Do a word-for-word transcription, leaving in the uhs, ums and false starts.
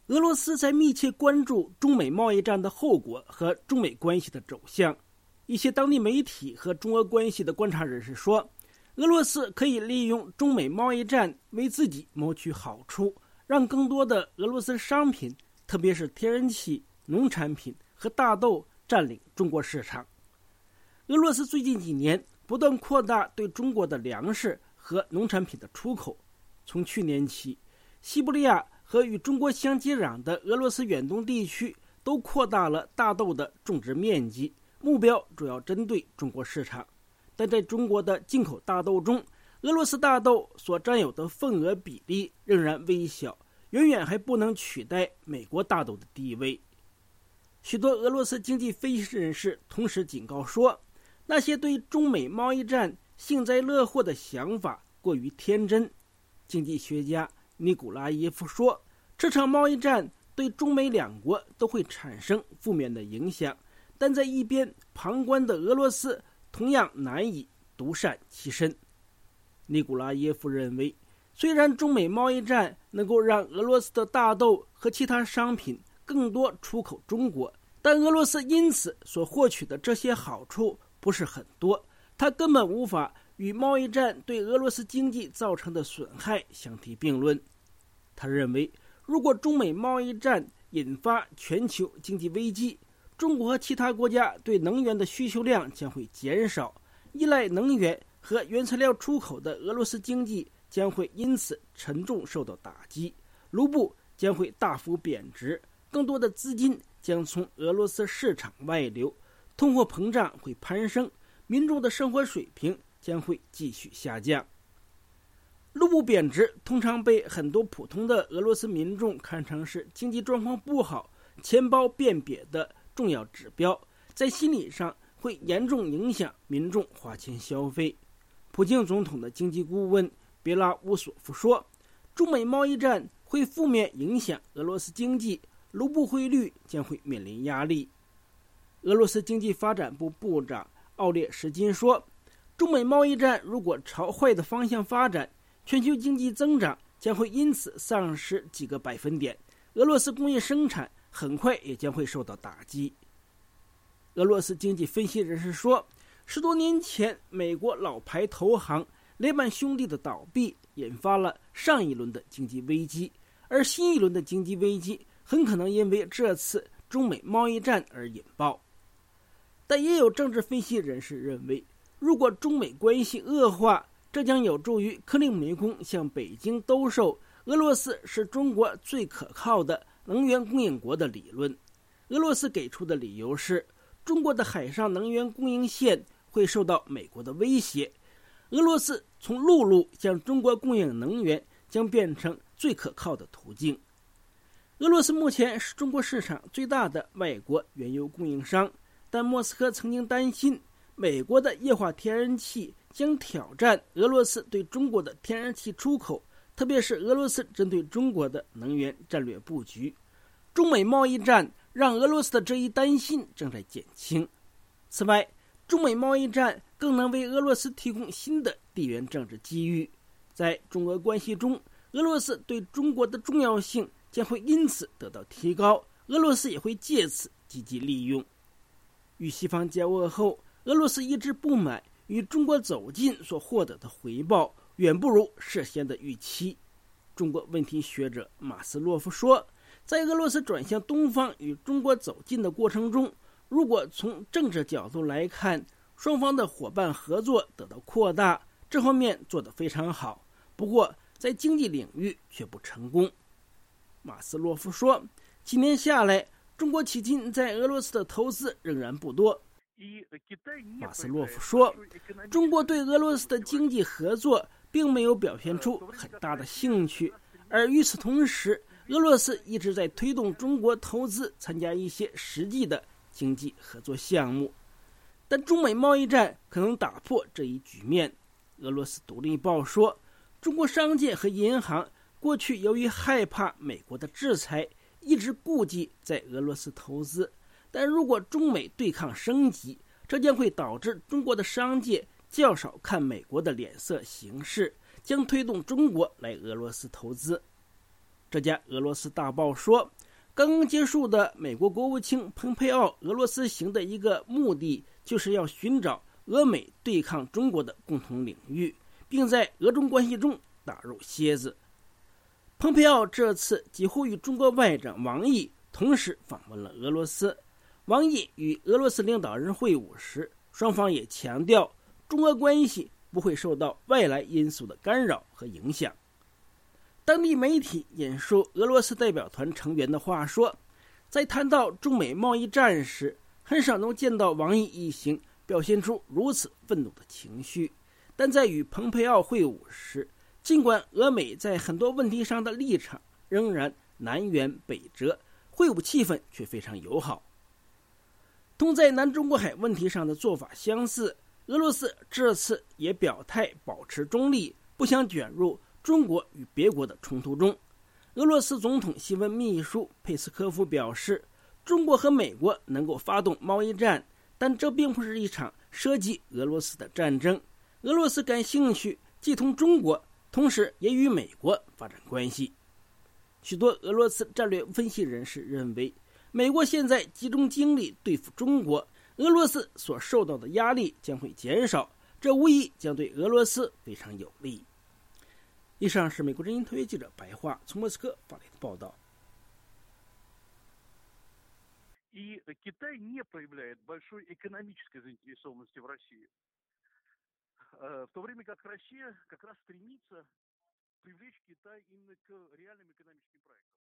俄罗斯在密切关注中美贸易战的后果和中美关系的走向。一些当地媒体和中俄关系的观察人士说，俄罗斯可以利用中美贸易战为自己谋取好处，让更多的俄罗斯商品，特别是天然气、农产品和大豆占领中国市场。俄罗斯最近几年不断扩大对中国的粮食和农产品的出口。从去年起，西伯利亚和与中国相接壤的俄罗斯远东地区都扩大了大豆的种植面积，目标主要针对中国市场。但在中国的进口大豆中，俄罗斯大豆所占有的份额比例仍然微小，远远还不能取代美国大豆的地位。许多俄罗斯经济分析人士同时警告说，那些对中美贸易战幸灾乐祸的想法过于天真。经济学家尼古拉耶夫说，这场贸易战对中美两国都会产生负面的影响，但在一边旁观的俄罗斯同样难以独善其身。尼古拉耶夫认为，虽然中美贸易战能够让俄罗斯的大豆和其他商品更多出口中国，但俄罗斯因此所获取的这些好处不是很多，它根本无法与贸易战对俄罗斯经济造成的损害相提并论。他认为，如果中美贸易战引发全球经济危机，中国和其他国家对能源的需求量将会减少，依赖能源和原材料出口的俄罗斯经济将会因此沉重受到打击，卢布将会大幅贬值，更多的资金将从俄罗斯市场外流，通货膨胀会攀升，民众的生活水平将会继续下降。卢布贬值通常被很多普通的俄罗斯民众看成是经济状况不好、钱包变瘪的重要指标，在心理上会严重影响民众花钱消费。普京总统的经济顾问别拉乌索夫说，中美贸易战会负面影响俄罗斯经济，卢布汇率将会面临压力。俄罗斯经济发展部部长奥列什金说，中美贸易战如果朝坏的方向发展，全球经济增长将会因此丧失几个百分点，俄罗斯工业生产很快也将会受到打击。俄罗斯经济分析人士说，十多年前美国老牌投行雷曼兄弟的倒闭引发了上一轮的经济危机，而新一轮的经济危机很可能因为这次中美贸易战而引爆。但也有政治分析人士认为，如果中美关系恶化，这将有助于克里姆林宫向北京兜售俄罗斯是中国最可靠的能源供应国的理论。俄罗斯给出的理由是，中国的海上能源供应线会受到美国的威胁，俄罗斯从陆路向中国供应能源将变成最可靠的途径。俄罗斯目前是中国市场最大的外国原油供应商，但莫斯科曾经担心美国的液化天然气将挑战俄罗斯对中国的天然气出口，特别是俄罗斯针对中国的能源战略布局。中美贸易战让俄罗斯的这一担心正在减轻。此外，中美贸易战更能为俄罗斯提供新的地缘政治机遇。在中俄关系中，俄罗斯对中国的重要性将会因此得到提高，俄罗斯也会借此积极利用。与西方交恶后，俄罗斯一直不满与中国走近所获得的回报远不如事先的预期。中国问题学者马斯洛夫说，在俄罗斯转向东方与中国走近的过程中，如果从政治角度来看，双方的伙伴合作得到扩大，这方面做得非常好，不过在经济领域却不成功。马斯洛夫说，几年下来，中国迄今在俄罗斯的投资仍然不多。马斯洛夫说，中国对俄罗斯的经济合作并没有表现出很大的兴趣，而与此同时，俄罗斯一直在推动中国投资参加一些实际的经济合作项目。但中美贸易战可能打破这一局面。俄罗斯独立报说，中国商界和银行过去由于害怕美国的制裁，一直顾忌在俄罗斯投资，但如果中美对抗升级，这将会导致中国的商界较少看美国的脸色行事，将推动中国来俄罗斯投资。 这家俄罗斯大报说，刚刚结束的美国国务卿蓬佩奥俄罗斯行的一个目的，就是要寻找俄美对抗中国的共同领域，并在俄中关系中打入楔子。蓬佩奥这次几乎与中国外长王毅同时访问了俄罗斯。王毅与俄罗斯领导人会晤时，双方也强调中俄关系不会受到外来因素的干扰和影响。当地媒体引述俄罗斯代表团成员的话说，在谈到中美贸易战时，很少能见到王毅一行表现出如此愤怒的情绪，但在与蓬佩奥会晤时，尽管俄美在很多问题上的立场仍然南辕北辙，会晤气氛却非常友好。同在南中国海问题上的做法相似，俄罗斯这次也表态保持中立，不想卷入中国与别国的冲突中。俄罗斯总统新闻秘书佩斯科夫表示，中国和美国能够发动贸易战，但这并不是一场涉及俄罗斯的战争。俄罗斯感兴趣既同中国，同时也与美国发展关系。许多俄罗斯战略分析人士认为，美国现在集中精力对付中国，俄罗斯所受到的压力将会减少，这无疑将对俄罗斯非常有利。以上是美国之音特约记者白桦从莫斯科发来的报道。 И Китай не проявляет большой экономической заинтересованности в России, в то время как Россия как раз стремится привлечь Китай именно к реальным экономическим проектам.